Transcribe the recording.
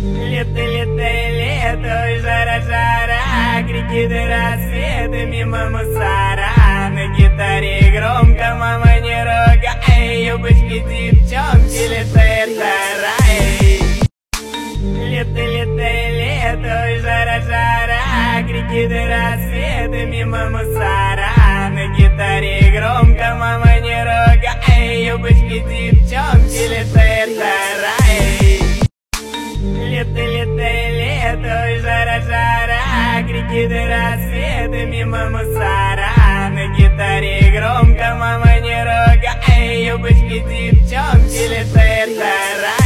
Лето, лето, лето, и жара, жара, крики до рассвета мимо мусора. На гитаре громко, мама, не ругай, юбочки девчонки, лето это рай. Лето, лето, лето, и жара, жара, крики до рассвета мимо мусора. На гитаре громко, мама, не ругай, юбочки девчонки, лето это рай. Лето, лето, лето, и жара, жара, крики до рассвета мимо мусора. На гитаре громко, мама, не ругай, юбочки девчонки, лето это рай.